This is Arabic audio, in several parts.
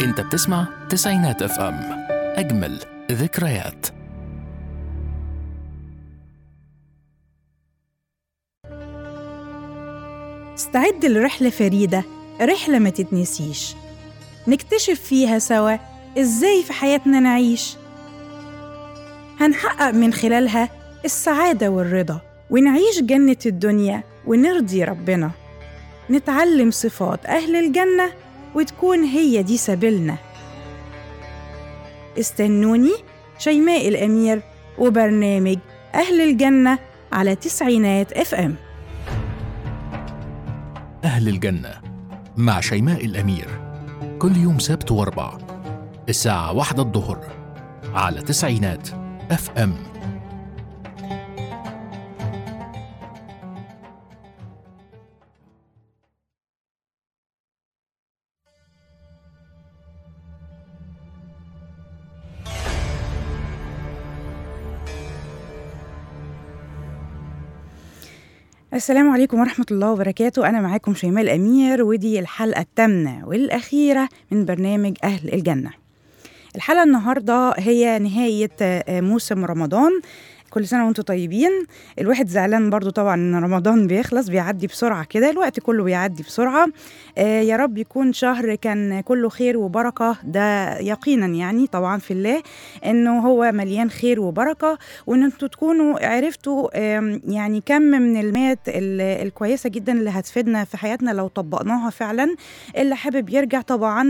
انت بتسمع تسعينات اف ام، اجمل ذكريات. استعد لرحلة فريدة، رحلة ما تتنسيش، نكتشف فيها سوا إزاي في حياتنا نعيش. هنحقق من خلالها السعادة والرضا، ونعيش جنة الدنيا ونرضي ربنا، نتعلم صفات أهل الجنة وتكون هي دي سبيلنا. استنوني شيماء الأمير وبرنامج أهل الجنة على تسعينات اف ام. أهل الجنة مع شيماء الأمير، كل يوم سبت واربع الساعة 1 الظهر على تسعينات اف ام. السلام عليكم ورحمة الله وبركاته. أنا معاكم شيماء الأمير، ودي الحلقة الثامنة والأخيرة من برنامج أهل الجنة. الحلقة النهاردة هي نهاية موسم رمضان. كل سنة وانتم طيبين. الواحد زعلان برضو طبعا ان رمضان بيخلص، بيعدي بسرعة كده، الوقت كله بيعدي بسرعة. يا رب يكون شهر كان كله خير وبركة، ده يقينا يعني طبعا في الله انه هو مليان خير وبركة، وان انتوا تكونوا عرفتوا يعني كم من المات الكويسة جدا اللي هتفيدنا في حياتنا لو طبقناها فعلا. اللي حابب يرجع طبعا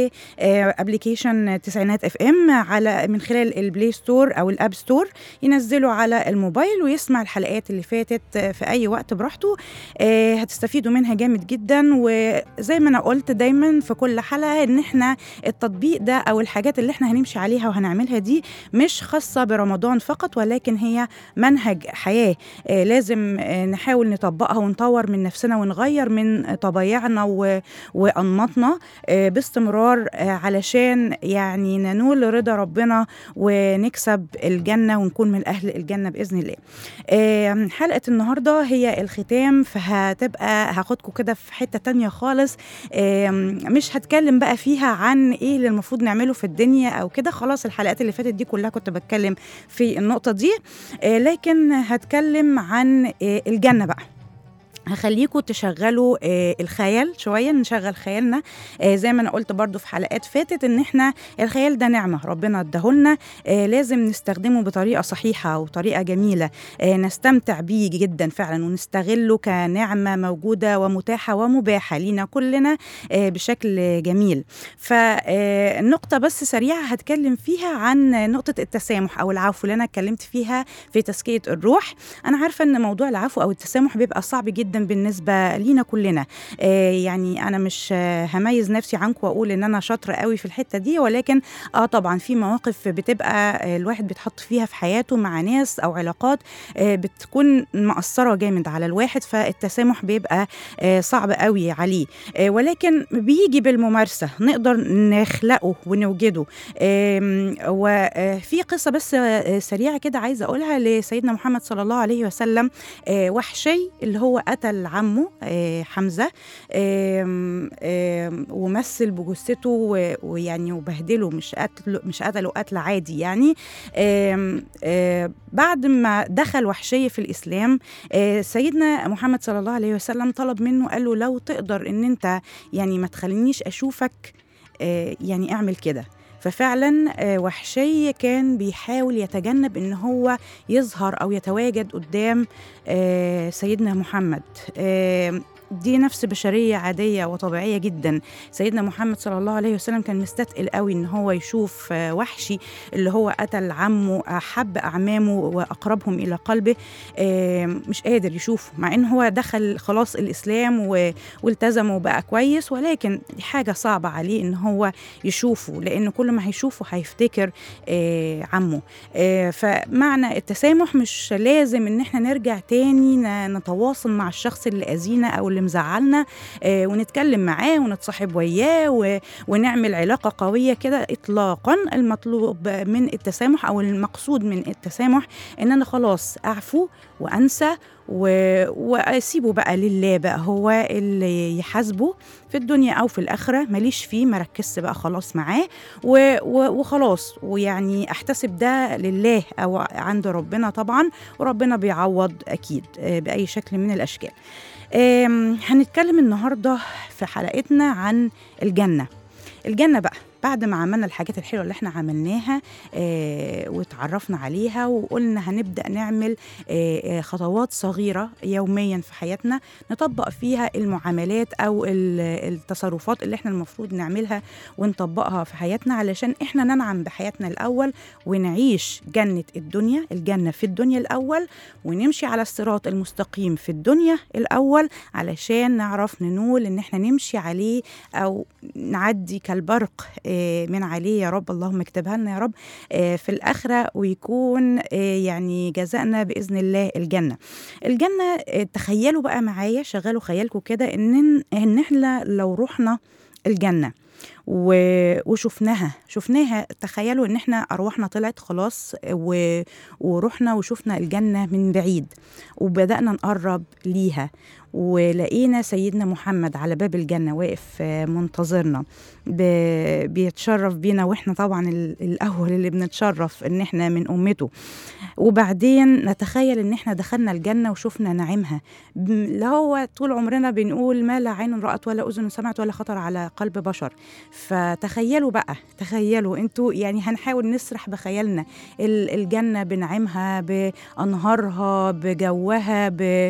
لابليكيشن تسعينات اف ام على من خلال البلاي ستور او الاب ستور، ينزلوا على الموبايل ويسمع الحلقات اللي فاتت في أي وقت براحته. هتستفيدوا منها جامد جدا. وزي ما أنا قلت دايما في كل حلقة إن إحنا التطبيق ده أو الحاجات اللي إحنا هنمشي عليها وهنعملها دي مش خاصة برمضان فقط، ولكن هي منهج حياة لازم نحاول نطبقها ونطور من نفسنا ونغير من طبايعنا وأنماطنا باستمرار، علشان يعني ننول رضا ربنا ونكسب الجنة ونكون من أهل الجنة بإذن الله. حلقة النهاردة هي الختام، فهتبقى هاخدكم كده في حتة تانية خالص. مش هتكلم بقى فيها عن ايه اللي المفروض نعمله في الدنيا او كده، خلاص الحلقات اللي فاتت دي كلها كنت بتكلم في النقطة دي. لكن هتكلم عن الجنة بقى. هخليكم تشغلوا الخيال شوية، نشغل خيالنا. زي ما أنا قلت برضو في حلقات فاتت إن إحنا الخيال ده نعمة ربنا اداهولنا، لازم نستخدمه بطريقة صحيحة وطريقة جميلة، نستمتع بيه جدا فعلا ونستغله كنعمة موجودة ومتاحة ومباحة لينا كلنا بشكل جميل. فالنقطة بس سريعة هتكلم فيها عن نقطة التسامح أو العفو اللي أنا اتكلمت فيها في تزكية الروح. أنا عارفة إن موضوع العفو أو التسامح بيبقى صعب جدا بالنسبة لينا كلنا. يعني أنا مش هميز نفسي عنكم وأقول إن أنا شاطرة قوي في الحتة دي، ولكن طبعا في مواقف بتبقى الواحد بيتحط فيها في حياته مع ناس أو علاقات بتكون مأثرة جامد على الواحد، فالتسامح بيبقى صعب قوي عليه، ولكن بيجي بالممارسة نقدر نخلقه ونوجده. وفي قصة بس سريعة كده عايزة أقولها لسيدنا محمد صلى الله عليه وسلم. وحشي اللي هو قتل عمه حمزة، ومثل بجثته ويعني وبهدله، مش قتله قتل عادي يعني. بعد ما دخل وحشي في الإسلام، سيدنا محمد صلى الله عليه وسلم طلب منه، قال له لو تقدر إن أنت يعني ما تخلينيش أشوفك، يعني اعمل كده. ففعلا وحشي كان بيحاول يتجنب ان هو يظهر او يتواجد قدام سيدنا محمد. دي نفس بشرية عادية وطبيعية جدا. سيدنا محمد صلى الله عليه وسلم كان مستثقل قوي ان هو يشوف وحشي اللي هو قتل عمه، أحب أعمامه وأقربهم إلى قلبه، مش قادر يشوفه، مع ان هو دخل خلاص الإسلام والتزم وبقى كويس، ولكن دي حاجة صعبة عليه ان هو يشوفه، لأن كل ما هيشوفه هيفتكر عمه. فمعنى التسامح مش لازم ان احنا نرجع تاني نتواصل مع الشخص اللي أذينا أو اللي اللي مزعلنا ونتكلم معاه ونتصاحب وياه ونعمل علاقة قوية كده إطلاقا. المطلوب من التسامح أو المقصود من التسامح إن أنا خلاص أعفو وأنسى وأسيبه بقى لله، بقى هو اللي يحاسبه في الدنيا أو في الآخرة، ماليش فيه، مركزش بقى خلاص معاه وخلاص، ويعني أحتسب ده لله أو عند ربنا طبعا، وربنا بيعوض أكيد بأي شكل من الأشكال. هنتكلم النهاردة في حلقتنا عن الجنة. الجنة بقى بعد ما عملنا الحاجات الحلوة اللي احنا عملناها وتعرفنا عليها، وقلنا هنبدأ نعمل خطوات صغيرة يوميا في حياتنا نطبق فيها المعاملات أو التصرفات اللي احنا المفروض نعملها ونطبقها في حياتنا علشان احنا ننعم بحياتنا الأول ونعيش جنة الدنيا، الجنة في الدنيا الأول، ونمشي على الصراط المستقيم في الدنيا الأول علشان نعرف ننول ان احنا نمشي عليه أو نعدي كالبرق من عليه يا رب، اللهم اكتبها لنا يا رب في الآخرة، ويكون يعني جزاءنا بإذن الله الجنة. الجنة تخيلوا بقى معايا، شغلوا خيالكم كده إن احنا لو رحنا الجنة وشفناها، تخيلوا ان احنا ارواحنا طلعت خلاص ورحنا وشفنا الجنة من بعيد وبدأنا نقرب ليها، ولقينا سيدنا محمد على باب الجنة واقف منتظرنا بيتشرف بينا، واحنا طبعا الأول اللي بنتشرف ان احنا من أمته. وبعدين نتخيل ان احنا دخلنا الجنة وشفنا نعيمها، اللي هو طول عمرنا بنقول ما لا عين رأت ولا أذن سمعت ولا خطر على قلب بشر. فتخيلوا بقى، تخيلوا انتوا، يعني هنحاول نسرح بخيالنا الجنة بنعيمها، بأنهارها، بجوها،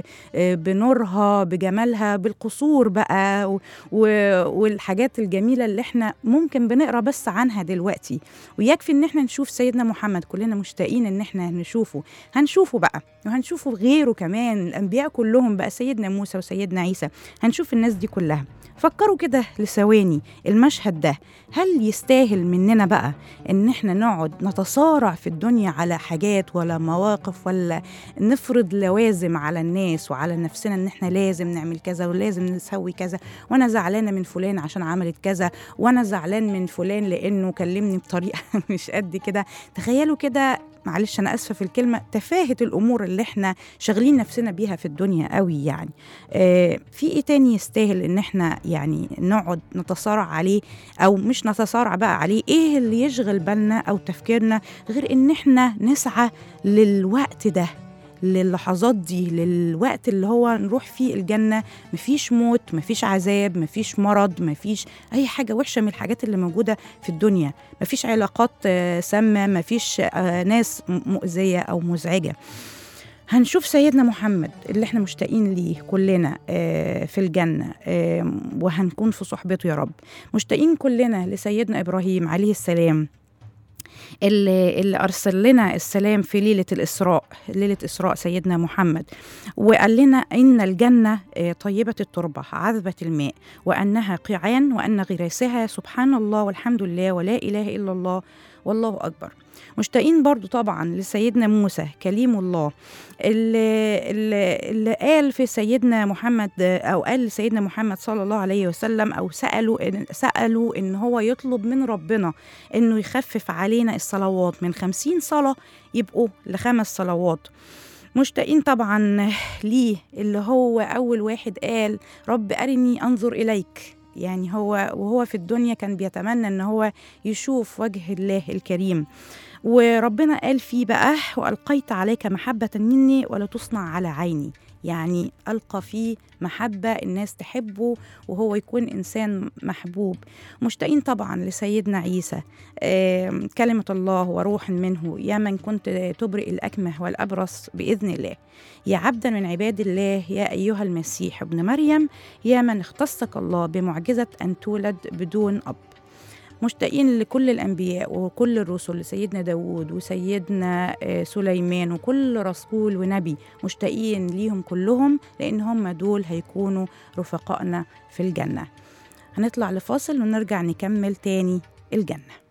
بنورها، بجمالها، بالقصور بقى والحاجات الجميلة اللي احنا ممكن بنقرأ بس عنها دلوقتي. ويكفي ان احنا نشوف سيدنا محمد، كلنا مشتاقين ان احنا نشوفه، هنشوفه بقى وهنشوفه غيره كمان، الأنبياء كلهم بقى، سيدنا موسى وسيدنا عيسى، هنشوف الناس دي كلها. فكروا كده لثواني، المشهد ده هل يستاهل مننا بقى ان احنا نقعد نتصارع في الدنيا على حاجات ولا مواقف، ولا نفرض لوازم على الناس وعلى نفسنا ان احنا لازم نعمل كذا ولازم نسوي كذا، وانا زعلانة من فلان عشان عملت كذا، وانا زعلان من فلان لانه كلمني بطريقة مش قد كده. تخيلوا كده، معلش أنا أسفة في الكلمة، تفاهة الأمور اللي احنا شغلين نفسنا بيها في الدنيا قوي. يعني في إيه تاني يستاهل إن احنا يعني نقعد نتصارع عليه، أو مش نتصارع بقى عليه، إيه اللي يشغل بالنا أو تفكيرنا غير إن احنا نسعى للوقت ده، للحظات دي، للوقت اللي هو نروح فيه الجنة، مفيش موت، مفيش عذاب، مفيش مرض، مفيش أي حاجة وحشة من الحاجات اللي موجودة في الدنيا، مفيش علاقات سامة، مفيش ناس مؤذية أو مزعجة. هنشوف سيدنا محمد اللي احنا مشتاقين ليه كلنا في الجنة، وهنكون في صحبته يا رب. مشتاقين كلنا لسيدنا إبراهيم عليه السلام اللي أرسل لنا السلام في ليلة الإسراء، ليلة إسراء سيدنا محمد، وقال لنا إن الجنة طيبة التربة عذبة الماء، وأنها قيعان، وأن غراسها سبحان الله والحمد لله ولا إله إلا الله والله أكبر. مشتاقين برضو طبعا لسيدنا موسى كليم الله اللي قال في سيدنا محمد، أو قال لسيدنا محمد صلى الله عليه وسلم، أو سألوا إن هو يطلب من ربنا إنه يخفف علينا الصلوات من 50 صلاة يبقوا ل5 صلوات. مشتاقين طبعا ليه اللي هو أول واحد قال رب أرني أنظر إليك، يعني هو وهو في الدنيا كان بيتمنى إن هو يشوف وجه الله الكريم، وربنا قال فيه بقى وألقيت عليك محبة مني ولا تصنع على عيني، يعني ألقى فيه محبة الناس تحبه وهو يكون إنسان محبوب. مشتاقين طبعا لسيدنا عيسى كلمة الله وروح منه، يا من كنت تبرئ الأكمه والأبرص بإذن الله، يا عبدا من عباد الله، يا أيها المسيح ابن مريم، يا من اختصك الله بمعجزة أن تولد بدون أب. مشتاقين لكل الأنبياء وكل الرسل، لسيدنا داود وسيدنا سليمان وكل رسول ونبي، مشتاقين ليهم كلهم لأن هم دول هيكونوا رفقائنا في الجنة. هنطلع لفاصل ونرجع نكمل تاني الجنة.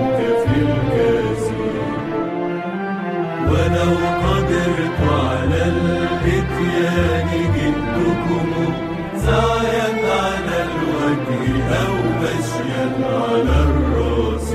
في الكاس، ولو قدرت على الاتيان جئتكم سعيا على الوجه أو مشيا على الراس.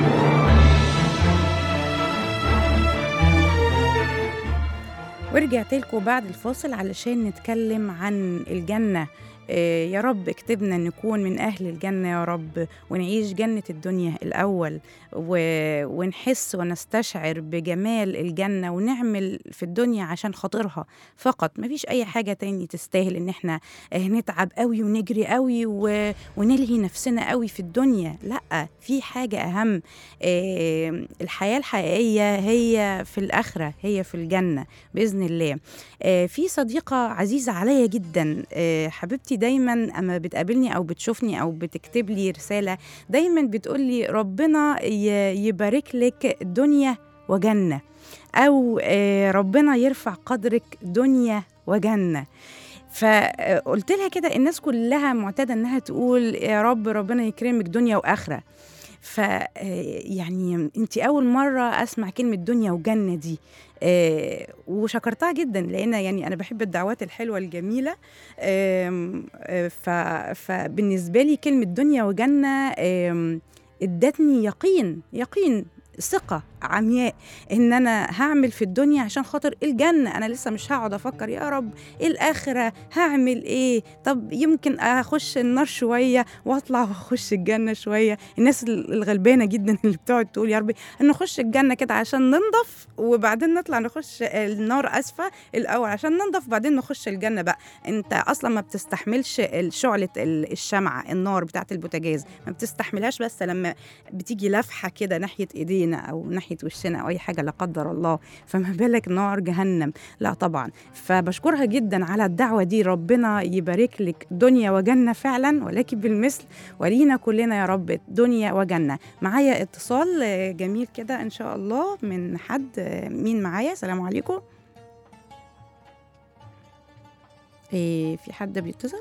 ورجعت لكم بعد الفاصل علشان نتكلم عن الجنة. يا رب اكتبنا نكون من أهل الجنة يا رب، ونعيش جنة الدنيا الأول، ونحس ونستشعر بجمال الجنة، ونعمل في الدنيا عشان خاطرها فقط. مفيش أي حاجة تاني تستاهل إن احنا نتعب قوي ونجري قوي ونلهي نفسنا قوي في الدنيا. لأ، في حاجة أهم. الحياة الحقيقية هي في الآخرة، هي في الجنة بإذن الله. في صديقة عزيزة عليا جدا، حبيبتي، دايما أما بتقابلني أو بتشوفني أو بتكتب لي رسالة دايما بتقول لي ربنا يبارك لك دنيا وجنة، أو ربنا يرفع قدرك دنيا وجنة. فقلت لها كده، الناس كلها معتادة أنها تقول يا رب ربنا يكرمك دنيا وآخرة. يعني انت أول مرة أسمع كلمة دنيا وجنة دي، وشكرتها جدا، لأن يعني أنا بحب الدعوات الحلوة الجميلة. فبالنسبة لي كلمة دنيا وجنة ادتني يقين ثقة عمياء ان انا هعمل في الدنيا عشان خاطر الجنة. انا لسه مش هقعد افكر يا رب الاخرة هعمل ايه، طب يمكن اخش النار شوية واطلع واخش الجنة شوية. الناس الغلبانة جدا اللي بتقعد تقول يا رب نخش الجنة كده عشان ننضف، وبعدين نطلع نخش النار اسفة الاول عشان ننضف، وبعدين نخش الجنة بقى. انت اصلا ما بتستحملش شعلة الشمعة، النار بتاعت البوتاجاز ما بتستحملهاش، بس لما بتيجي لفحة كده ناحية ايدينا او ناحية وشنا او اي حاجه لا قدر الله، فما بالك نار جهنم. لا طبعا. فبشكرها جدا على الدعوه دي، ربنا يبارك لك دنيا وجنه فعلا، ولكن بالمثل، ولينا كلنا يا رب دنيا وجنه. معايا اتصال جميل كده ان شاء الله من حد. مين معايا؟ السلام عليكم. في حد بيتصل؟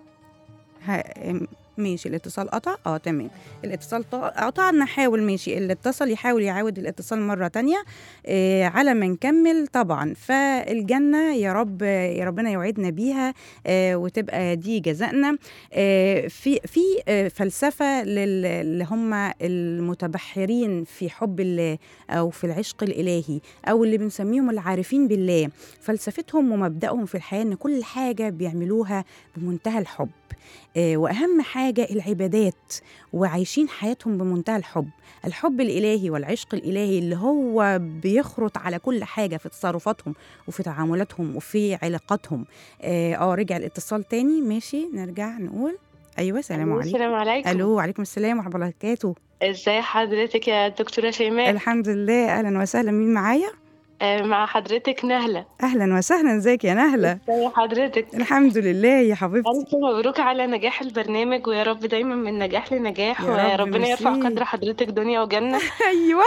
ماشي، الاتصال قطع. تمام، الاتصال قطع. نحاول، ماشي، اللي اتصل يحاول يعاود الاتصال مرة تانية على ما نكمل. طبعا فالجنة يا رب، يا ربنا يوعدنا بيها وتبقى دي جزائنا. في فلسفة اللي هم المتبحرين في حب الله أو في العشق الإلهي، أو اللي بنسميهم العارفين بالله. فلسفتهم ومبدأهم في الحياة إن كل حاجة بيعملوها بمنتهى الحب، وأهم حاجة العبادات، وعايشين حياتهم بمنتهى الحب الإلهي والعشق الإلهي اللي هو بيخرط على كل حاجة في تصرفاتهم وفي تعاملاتهم وفي علاقاتهم. رجع الاتصال تاني. ماشي، نرجع نقول أيوة. السلام عليكم. السلام عليكم. ألو، وعليكم السلام ورحمة الله وبركاته. ازاي حضرتك يا دكتورة شيماء؟ الحمد لله، أهلا وسهلا. مين معايا؟ مع حضرتك نهلة. أهلا وسهلا، ازيك يا نهلة؟ ازي حضرتك؟ الحمد لله يا حبيبتي. ألف مبروك على نجاح البرنامج، ويا رب دايما من نجاح لنجاح، وربنا يرفع قدر حضرتك دنيا وجنة. أيوة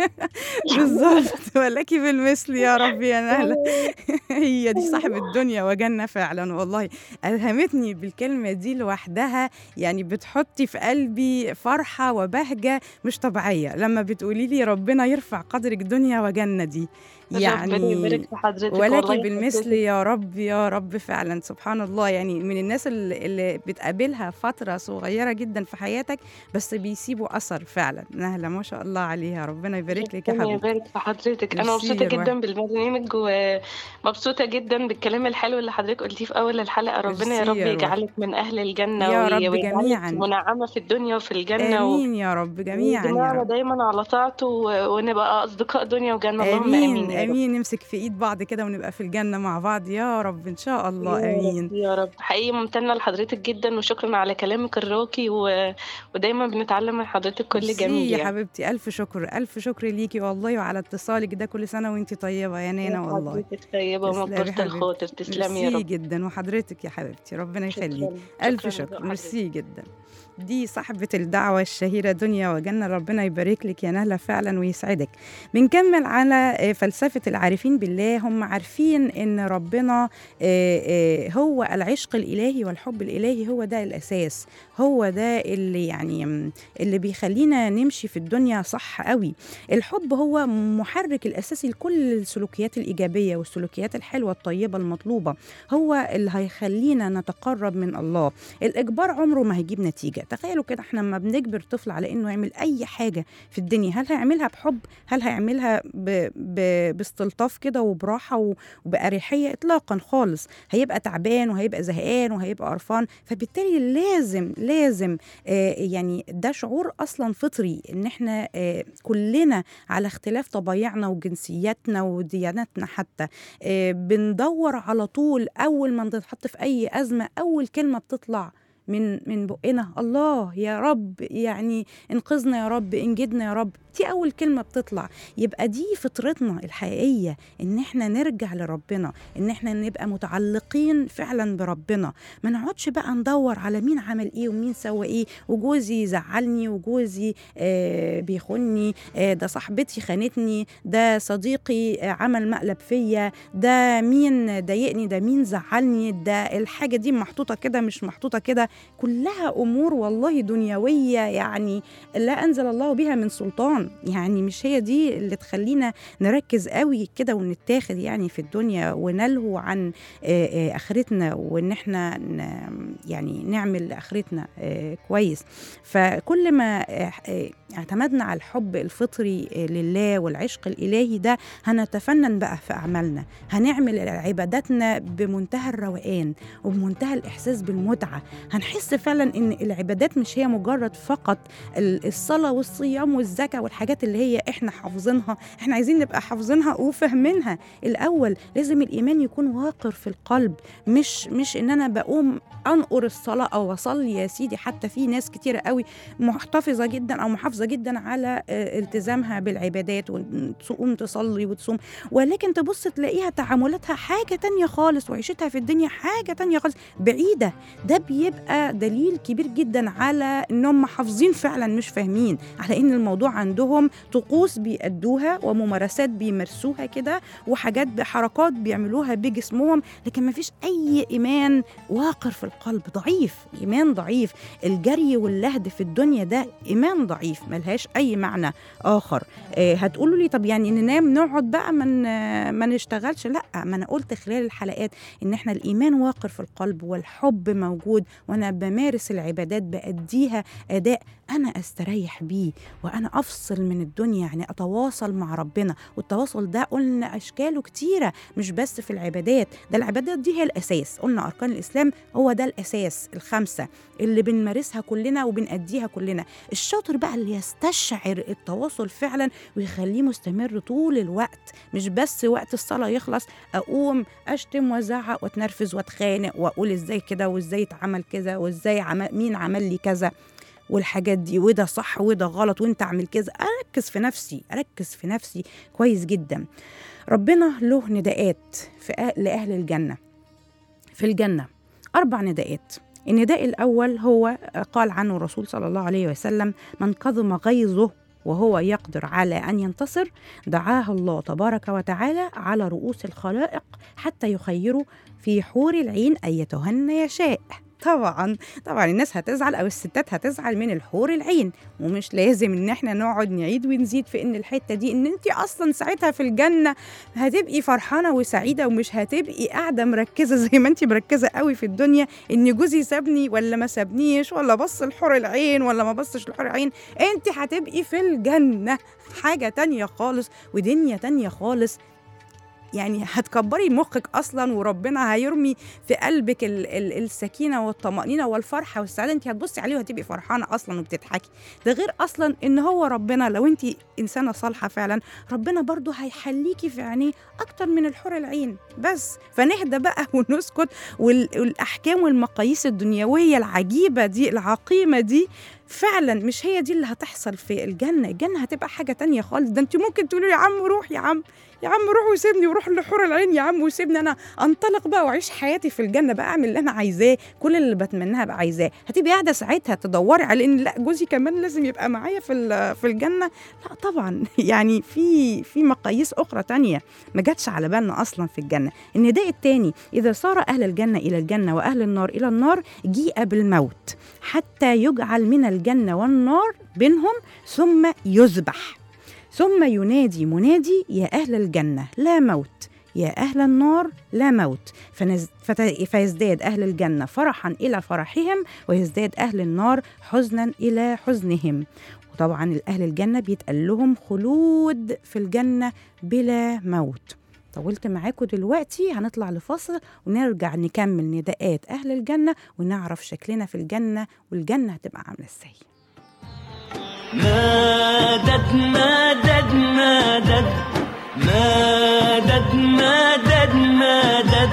بالظبط، ولكي بالمثل يا رب يا نهلة. هي دي صاحب الدنيا وجنة فعلا والله. ألهمتني بالكلمة دي لوحدها، يعني بتحطي في قلبي فرحة وبهجة مش طبيعية لما بتقولي لي ربنا يرفع قدرك دنيا وجنة دي. ربنا يبارك في حضرتك، ولكن بالمثل يا رب يا رب فعلا. سبحان الله، يعني من الناس اللي بتقابلها فترة صغيرة جدا في حياتك بس بيسيبوا أثر فعلا. نهلة ما شاء الله عليها، ربنا يبارك لك يا حبيبتي. ربنا يبارك في حضرتك. أنا مبسوطة جدا بالبرنامج، ومبسوطة جدا بالكلام الحلو اللي حضرتك قلتيه في أول الحلقة. ربنا يا رب يجعلك من أهل الجنة يا رب جميعا، منعمة في الدنيا وفي الجنة. آمين يا رب جميعا يا رب. دايما على طاعته، ونبقى أصدقاء دنيا وجنة. اللهم آمين. آمين. نمسك في إيد بعض كده ونبقى في الجنة مع بعض يا رب إن شاء الله. آمين يا رب. حقيقي ممتنة لحضرتك جدا، وشكرا على كلامك الراقي، ودايما بنتعلم من حضرتك كل جميل يا حبيبتي. ألف شكر، ألف شكر ليكي والله، وعلى اتصالك ده. كل سنة وانتي طيبة يا نانا والله. حضرتك طيبة ومكبرة الخاطر. تسلمي يا رب. ميرسي جدا، وحضرتك يا حبيبتي ربنا يخليك. ألف شكر، ميرسي جدا. دي صاحبة الدعوة الشهيرة دنيا وجنة، ربنا يبارك لك يا نهلة فعلا ويسعدك. بنكمل على فلسفة العارفين بالله. هم عارفين إن ربنا هو العشق الإلهي والحب الإلهي، هو ده الأساس، هو ده اللي يعني اللي بيخلينا نمشي في الدنيا صح قوي. الحب هو محرك الأساسي لكل السلوكيات الإيجابية والسلوكيات الحلوة الطيبة المطلوبة، هو اللي هيخلينا نتقرب من الله. الإجبار عمره ما هيجيب نتيجة. تخيلوا كده، احنا لما بنجبر طفل على إنه يعمل أي حاجة في الدنيا، هل هيعملها بحب؟ هل هيعملها باستلطاف كده وبراحة وبأريحية؟ إطلاقا خالص. هيبقى تعبان وهيبقى زهقان وهيبقى قرفان. فبالتالي لازم يعني ده شعور أصلا فطري إن احنا كلنا على اختلاف طبايعنا وجنسياتنا ودياناتنا حتى بندور على طول أول ما نتحط في أي أزمة، أول كلمة بتطلع من بقنا الله يا رب، يعني انقذنا يا رب، انجدنا يا رب. دي أول كلمة بتطلع. يبقى دي فطرتنا الحقيقية، إن احنا نرجع لربنا، إن احنا نبقى متعلقين فعلا بربنا. ما نقعدش بقى ندور على مين عمل ايه ومين سوى ايه، وجوزي زعلني وجوزي بيخوني، ده صاحبتي خانتني، ده صديقي عمل مقلب فيا، ده مين ضايقني، ده مين زعلني، ده الحاجة دي محطوطة كده مش محطوطة كده. كلها أمور والله دنيوية، يعني لا أنزل الله بها من سلطان. يعني مش هي دي اللي تخلينا نركز قوي كده ونتاخد يعني في الدنيا ونلهو عن آخرتنا، وإن احنا يعني نعمل آخرتنا كويس. فكل ما اعتمدنا على الحب الفطري لله والعشق الإلهي ده، هنتفنن بقى في أعمالنا، هنعمل عباداتنا بمنتهى الروقان وبمنتهى الإحساس بالمتعة. هنحس فعلا إن العبادات مش هي مجرد فقط الصلاة والصيام والزكاة والحاجات اللي هي إحنا حافظينها. إحنا عايزين نبقى حافظينها وفهمينها. الأول لازم الإيمان يكون واقر في القلب، مش إن أنا بقوم أنقر الصلاة أو أصلي يا سيدي. حتى في ناس كتيرة قوي محتفظة جدا أو محافظة جدا على التزامها بالعبادات وتقوم تصلي وتصوم، ولكن تبص تلاقيها تعاملاتها حاجة تانية خالص، وعيشتها في الدنيا حاجة تانية خالص بعيدة. ده بيبقى دليل كبير جدا على إنهم حافظين فعلا مش فاهمين، على إن الموضوع عندهم طقوس بيأدوها وممارسات بيمارسوها كده وحاجات بحركات بيعملوها بجسمهم، لكن ما فيش أي إيمان واقر في القلب. ضعيف، إيمان ضعيف. الجري واللهد في الدنيا ده إيمان ضعيف، ملهاش أي معنى آخر. هتقولوا لي طب يعني ننام نقعد بقى ما نشتغلش؟ لا، ما أنا قلت خلال الحلقات إن إحنا الإيمان واقر في القلب والحب موجود، وأنا بمارس العبادات بأديها أداء أنا أستريح بيه وأنا أفصل من الدنيا، يعني أتواصل مع ربنا. والتواصل ده قلنا أشكاله كتيرة، مش بس في العبادات. ده العبادات دي هي الأساس، قلنا أركان الإسلام هو ده الأساس، الخمسة اللي بنمارسها كلنا وبنأديها كلنا. الشاطر بقى اللي يستشعر التواصل فعلا ويخليه مستمر طول الوقت، مش بس وقت الصلاة يخلص أقوم أشتم وأزعق وأتنرفز وأتخانق وأقول إزاي كده وإزاي اتعمل كذا وإزاي مين عمل لي كذا والحاجات دي، وده صح وده غلط وانت عمل كذا. أركز في نفسي كويس جدا. ربنا له نداءات لأهل الجنة. في الجنة 4 نداءات. النداء الأول هو قال عنه الرسول صلى الله عليه وسلم: من كظم غيظه وهو يقدر على أن ينتصر دعاه الله تبارك وتعالى على رؤوس الخلائق حتى يخيره في حور العين أيتهن يشاء. طبعا الناس هتزعل أو الستات هتزعل من الحور العين، ومش لازم إن احنا نقعد نعيد ونزيد في إن الحتة دي إن انت أصلا ساعتها في الجنة هتبقي فرحانة وسعيدة، ومش هتبقي قاعدة مركزة زي ما انت مركزة قوي في الدنيا إن جوزي سابني ولا ما سابنيش ولا بص الحور العين ولا ما بصش الحور العين. انت هتبقي في الجنة حاجة تانية خالص ودنيا تانية خالص. يعني هتكبري مخك أصلا، وربنا هيرمي في قلبك السكينة والطمأنينة والفرحة والسعادة. انت هتبصي عليه وهتبقي فرحانة أصلا وبتضحكي. ده غير أصلا إن هو ربنا لو انت إنسانة صالحة فعلا، ربنا برضو هيحليكي في عينيه أكتر من الحور العين. بس فنهدى بقى ونسكت، والأحكام والمقاييس الدنيوية العجيبة دي العقيمة دي فعلا مش هي دي اللي هتحصل في الجنة. الجنة هتبقى حاجة تانية خالص. ده انت ممكن تقولوا يا عم روح، يا عم روح وسيبني وروح لحور العين يا عم وسيبني انا انطلق بقى واعيش حياتي في الجنة بقى، اعمل اللي انا عايزاه، كل اللي بتمناها بقى عايزاه. هتبقي قاعدة ساعتها تدوري على ان لا جوزي كمان لازم يبقى معايا في الجنة؟ لا طبعا. يعني في مقاييس اخرى تانية ما جاتش على بالنا اصلا في الجنة. النداء التاني: اذا صار اهل الجنة الى الجنة واهل النار الى النار جيء بالموت حتى يجعل من الجنة والنار بينهم ثم يذبح، ثم ينادي منادي: يا أهل الجنة لا موت، يا أهل النار لا موت، فيزداد أهل الجنة فرحا إلى فرحهم، ويزداد أهل النار حزنا إلى حزنهم. وطبعا أهل الجنة بيتقال لهم خلود في الجنة بلا موت. طولت معاكم دلوقتي، هنطلع لفاصل ونرجع نكمل نداءات أهل الجنة ونعرف شكلنا في الجنة والجنة هتبقى عاملة ازاي. مدد مدد مدد مدد مدد مدد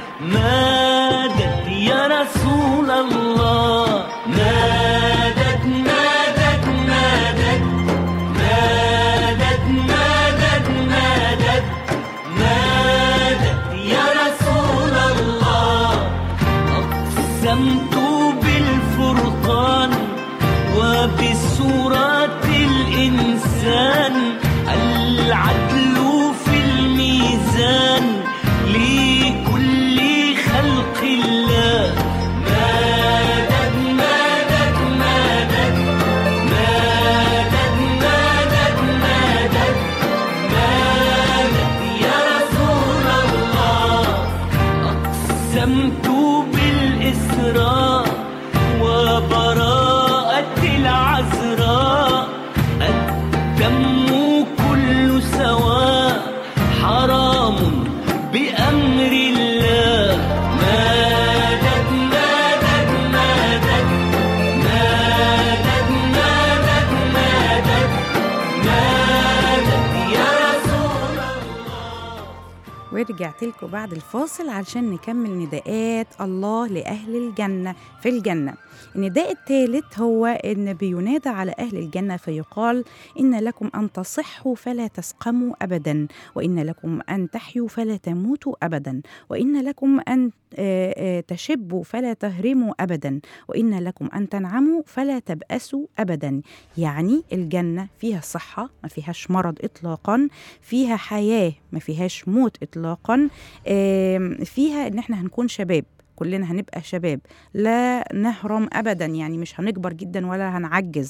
مدد يا رسول الله، مدد مدد مدد مدد مدد مدد مدد يا رسول الله. أقسمت بالفرقان وبصورة الإنسان، العدل في الميزان لكل خلق الله. مدد مدد مدد مدد مدد مدد مدد يا رسول الله. أقسمت بالإسراء وبراءة العذراء، الدم كل سواء حرام بأمر الله. مدد مدد مدد مدد مدد مدد مدد يا رسول الله. ورجعت لكم بعد الفاصل علشان نكمل نداءات الله لأهل الجنة في الجنة. النداء الثالث هو إن بينادى على أهل الجنة فيقال: إن لكم أن تصحوا فلا تسقموا أبدا، وإن لكم أن تحيوا فلا تموتوا أبدا، وإن لكم أن تشبوا فلا تهرموا أبدا، وإن لكم أن تنعموا فلا تبأسوا أبدا. يعني الجنة فيها صحة ما فيهاش مرض إطلاقا، فيها حياة ما فيهاش موت إطلاقا، فيها إن احنا هنكون شباب، كلنا هنبقى شباب، لا نهرم أبدا، يعني مش هنكبر جدا ولا هنعجز،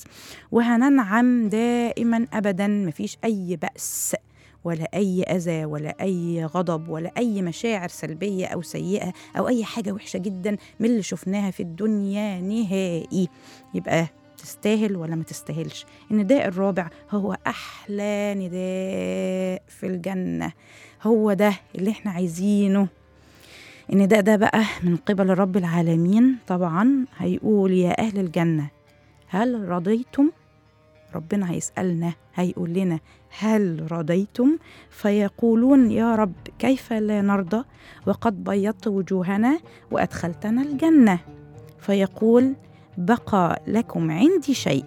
وهننعم دائما أبدا، مفيش أي بأس ولا أي أذى ولا أي غضب ولا أي مشاعر سلبية أو سيئة أو أي حاجة وحشة جدا من اللي شفناها في الدنيا نهائي. يبقى تستاهل ولا ما تستاهلش. النداء الرابع هو أحلى نداء في الجنة، هو ده اللي احنا عايزينه. النداء ده بقى من قبل رب العالمين طبعا، هيقول: يا أهل الجنة هل رضيتم؟ ربنا هيسألنا، هيقول لنا: هل رضيتم؟ فيقولون: يا رب كيف لا نرضى وقد بيضت وجوهنا وأدخلتنا الجنة. فيقول: بقى لكم عندي شيء،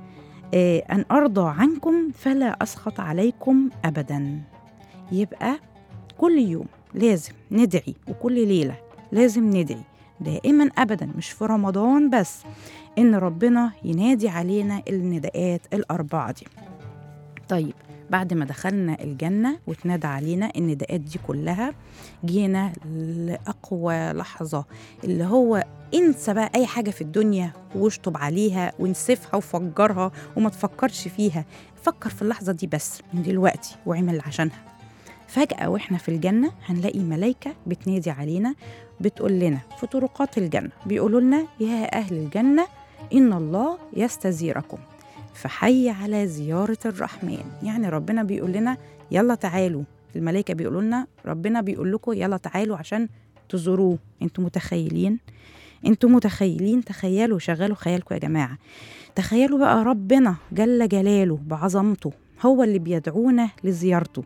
أن أرضى عنكم فلا أسخط عليكم أبدا. يبقى كل يوم لازم ندعي، وكل ليلة لازم ندعي دائما أبدا، مش في رمضان بس، إن ربنا ينادي علينا النداءات الأربعة دي. طيب بعد ما دخلنا الجنة وتنادى علينا النداءات دي كلها، جينا لأقوى لحظة، اللي هو انسى بقى أي حاجة في الدنيا واشطب عليها وانسفها وفجرها وما تفكرش فيها، فكر في اللحظة دي بس من دلوقتي وعمل عشانها. فجأة وإحنا في الجنة هنلاقي ملايكة بتنادي علينا، بتقول لنا في طرقات الجنة، بيقولوا لنا: يا أهل الجنة إن الله يستزيركم، فحي على زيارة الرحمن. يعني ربنا بيقول لنا يلا تعالوا، الملائكة بيقولوا لنا ربنا بيقول لكم يلا تعالوا عشان تزوروه. انتوا متخيلين؟ تخيلوا، شغلوا خيالكم يا جماعة. تخيلوا بقى ربنا جل جلاله بعظمته هو اللي بيدعونا لزيارته.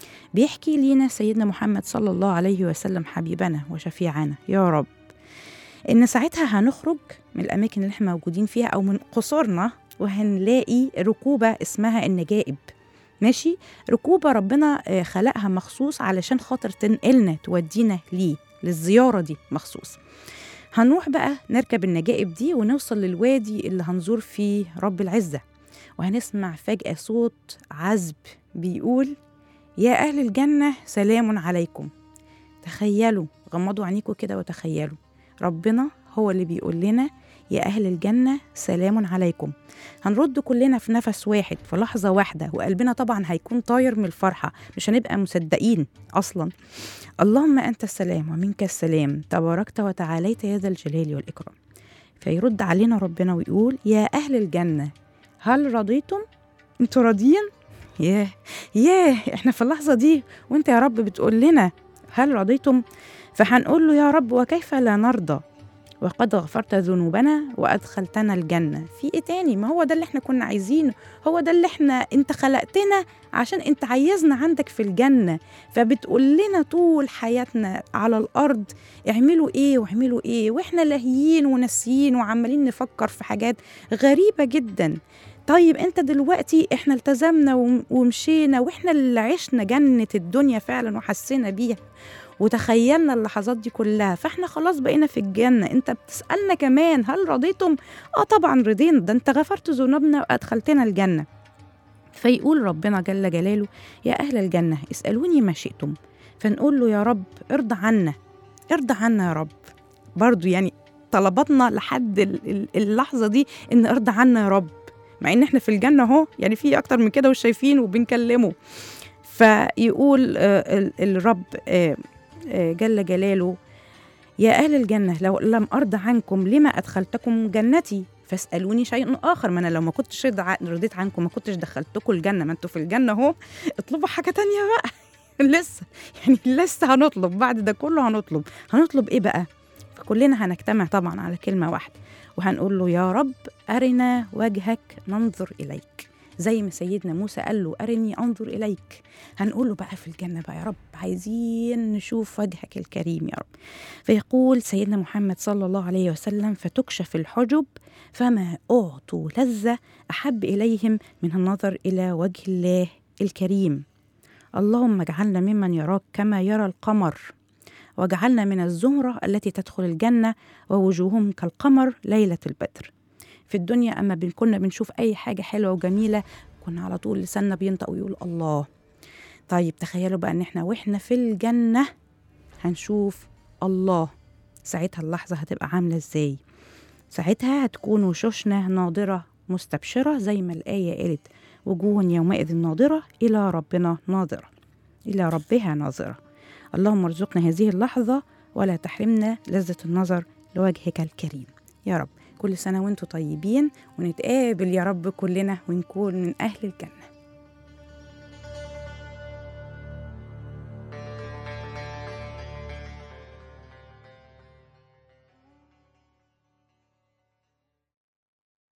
بيحكي لينا سيدنا محمد صلى الله عليه وسلم حبيبنا وشفيعنا: يا رب إن ساعتها هنخرج من الأماكن اللي احنا موجودين فيها أو من قصورنا، وهنلاقي ركوبة اسمها النجائب. ماشي، ركوبة ربنا خلقها مخصوص علشان خاطر تنقلنا تودينا ليه، للزيارة دي مخصوص. هنروح بقى نركب النجائب دي ونوصل للوادي اللي هنزور فيه رب العزة، وهنسمع فجأة صوت عذب بيقول: يا أهل الجنة سلام عليكم. تخيلوا، غمضوا عينيكم كده وتخيلوا ربنا هو اللي بيقول لنا يا أهل الجنة سلام عليكم. هنرد كلنا في نفس واحد في لحظة واحدة، وقلبنا طبعا هيكون طاير من الفرحة، مش هنبقى مصدقين أصلا. اللهم أنت السلام ومنك السلام، تباركت وتعاليت يا ذا الجلال والإكرام. فيرد علينا ربنا ويقول: يا أهل الجنة هل رضيتم؟ انتوا راضيين؟ ياه احنا في اللحظة دي وانت يا رب بتقول لنا هل رضيتم؟ فهنقول له: يا رب وكيف لا نرضى وقد غفرت ذنوبنا وأدخلتنا الجنة. في إيه تاني؟ ما هو ده اللي احنا كنا عايزينه، هو ده اللي انت خلقتنا عشان انت عايزنا عندك في الجنة. فبتقول لنا طول حياتنا على الأرض اعملوا ايه واعملوا ايه، واحنا لاهيين وناسيين وعمالين نفكر في حاجات غريبة جدا. طيب انت دلوقتي احنا التزمنا ومشينا، واحنا اللي عشنا جنة الدنيا فعلا وحسينا بيها وتخيلنا اللحظات دي كلها، فاحنا خلاص بقينا في الجنة. انت بتسألنا كمان هل رضيتم؟ طبعا رضينا، ده انت غفرت ذنوبنا وأدخلتنا الجنة. فيقول ربنا جل جلاله: يا أهل الجنة اسألوني ما شئتم. فنقول له: يا رب ارضى عنا، ارضى عنا يا رب. برضو يعني طلباتنا لحد اللحظة دي ان ارضى عنا يا رب، مع ان احنا في الجنة اهو، يعني في اكتر من كده وشايفين وبنكلمه. فيقول الرب جل جلاله: يا أهل الجنة لو لم أرضى عنكم لما أدخلتكم جنتي فاسألوني شيء آخر. ما أنا لو ما كنتش رضيت عنكم ما كنتش دخلتكم الجنة، ما أنتوا في الجنة اهو، اطلبوا حاجة تانية بقى. لسه هنطلب بعد ده كله، هنطلب إيه بقى؟ فكلنا هنجتمع طبعا على كلمة واحدة وهنقول له: يا رب أرنا وجهك ننظر إليك، زي ما سيدنا موسى قال له: أرني أنظر إليك. هنقول له بقى في الجنة بقى: يا رب عايزين نشوف وجهك الكريم يا رب. فيقول سيدنا محمد صلى الله عليه وسلم: فتكشف الحجب فما أعطوا لذة أحب إليهم من النظر إلى وجه الله الكريم. اللهم اجعلنا ممن يراك كما يرى القمر، واجعلنا من الزمرة التي تدخل الجنة ووجوههم كالقمر ليلة البدر. في الدنيا أما كنا بنشوف أي حاجة حلوة وجميلة كنا على طول لساننا بينطق ويقول الله. طيب تخيلوا بقى إن وإحنا في الجنة هنشوف الله، ساعتها اللحظة هتبقى عاملة إزاي؟ ساعتها هتكون وشوشنا ناظرة مستبشرة، زي ما الآية قالت: وجوه يومئذ ناظرة إلى ربنا ناظرة، إلى ربها ناظرة. اللهم ارزقنا هذه اللحظة ولا تحرمنا لذة النظر لوجهك الكريم يا رب. كل سنة وانتم طيبين، ونتقابل يا رب كلنا ونكون من أهل الجنة.